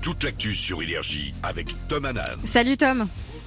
toute l'actu sur Énergie avec Tom Hanan. Salut Tom.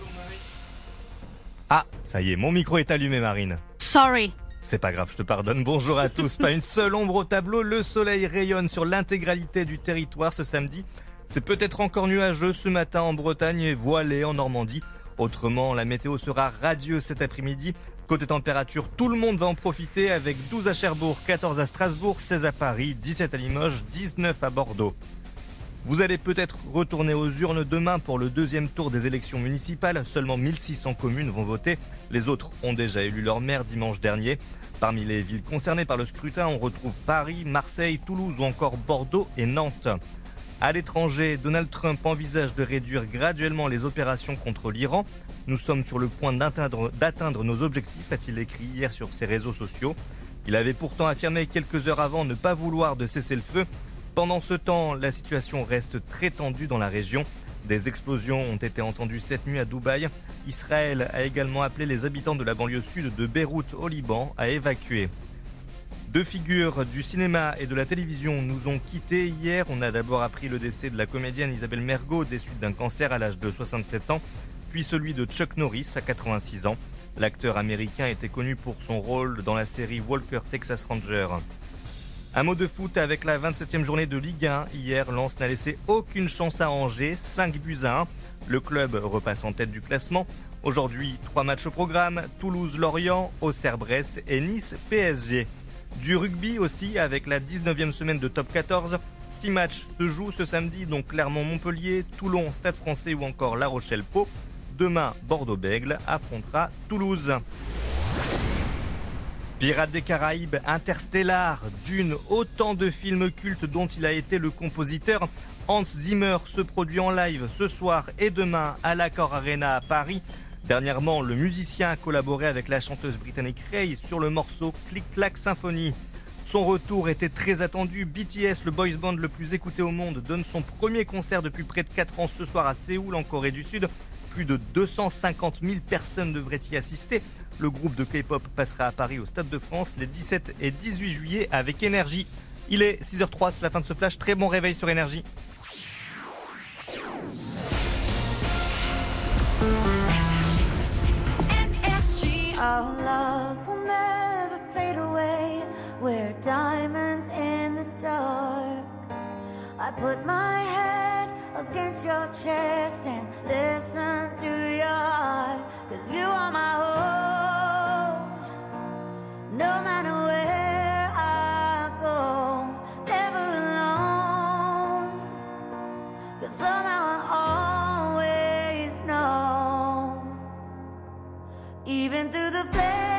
Ah, ça y est, mon micro est allumé, Marine. Sorry. C'est pas grave, je te pardonne. Bonjour à tous. Pas une seule ombre au tableau. Le soleil rayonne sur l'intégralité du territoire ce samedi. C'est peut-être encore nuageux ce matin en Bretagne et voilé en Normandie. Autrement, la météo sera radieuse cet après-midi. Côté température, tout le monde va en profiter avec 12 à Cherbourg, 14 à Strasbourg, 16 à Paris, 17 à Limoges, 19 à Bordeaux. Vous allez peut-être retourner aux urnes demain pour le deuxième tour des élections municipales. Seulement 1600 communes vont voter. Les autres ont déjà élu leur maire dimanche dernier. Parmi les villes concernées par le scrutin, on retrouve Paris, Marseille, Toulouse ou encore Bordeaux et Nantes. À l'étranger, Donald Trump envisage de réduire graduellement les opérations contre l'Iran. Nous sommes sur le point d'atteindre nos objectifs, a-t-il écrit hier sur ses réseaux sociaux. Il avait pourtant affirmé quelques heures avant ne pas vouloir de cessez-le-feu. Pendant ce temps, la situation reste très tendue dans la région. Des explosions ont été entendues cette nuit à Dubaï. Israël a également appelé les habitants de la banlieue sud de Beyrouth au Liban à évacuer. Deux figures du cinéma et de la télévision nous ont quittés hier. On a d'abord appris le décès de la comédienne Isabelle Mergo des suites d'un cancer à l'âge de 67 ans, puis celui de Chuck Norris à 86 ans. L'acteur américain était connu pour son rôle dans la série Walker Texas Ranger. Un mot de foot avec la 27e journée de Ligue 1. Hier, Lens n'a laissé aucune chance à Angers, 5-1. Le club repasse en tête du classement. Aujourd'hui, 3 matchs au programme, Toulouse-Lorient, Auxerre-Brest et Nice-PSG. Du rugby aussi avec la 19e semaine de Top 14. 6 matchs se jouent ce samedi, donc Clermont-Montpellier, Toulon, Stade Français ou encore La Rochelle-Pau. Demain, Bordeaux-Bègles affrontera Toulouse. Pirates des Caraïbes, Interstellar, Dune, autant de films cultes dont il a été le compositeur. Hans Zimmer se produit en live ce soir et demain à l'Accor Arena à Paris. Dernièrement, le musicien a collaboré avec la chanteuse britannique Ray sur le morceau Click Clack Symphony. Son retour était très attendu. BTS, le boys band le plus écouté au monde, donne son premier concert depuis près de 4 ans ce soir à Séoul, en Corée du Sud. Plus de 250 000 personnes devraient y assister. Le groupe de K-pop passera à Paris au Stade de France les 17 et 18 juillet avec Énergie. Il est 6h03, c'est la fin de ce flash. Très bon réveil sur Énergie. Our love will never fade away. We're diamonds in the dark. I put my head against your chest and listen to your heart. 'Cause you are my home. No matter where I go, never alone. 'Cause somehow I always know. Even through the pain